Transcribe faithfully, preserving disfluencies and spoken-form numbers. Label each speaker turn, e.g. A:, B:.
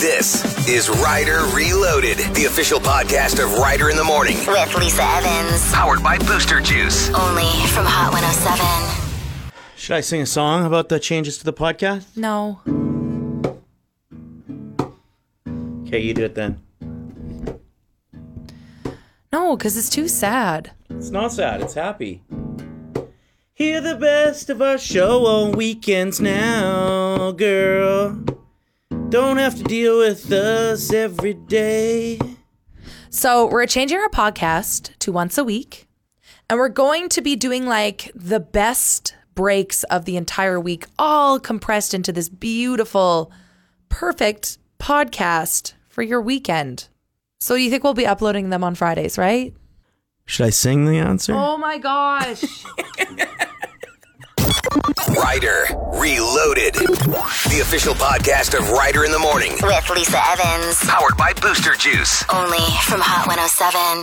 A: This is Ryder Reloaded, the official podcast of Ryder in the Morning.
B: With Lisa Evans.
A: Powered by Booster Juice.
B: Only from Hot one oh seven.
C: Should I sing a song about the changes to the podcast?
D: No.
C: Okay, you do it then.
D: No, because it's too sad.
C: It's not sad, it's happy. Hear the best of our show on weekends now, girl. Don't have to deal with us every day.
D: So we're changing our podcast to once a week. And we're going to be doing like the best breaks of the entire week, all compressed into this beautiful, perfect podcast for your weekend. So you think we'll be uploading them on Fridays, right?
C: Should I sing the answer?
D: Oh my gosh.
A: Ryder Reloaded, the official podcast of Ryder in the Morning.
B: With Lisa Evans.
A: Powered by Booster Juice.
B: Only from Hot one oh seven.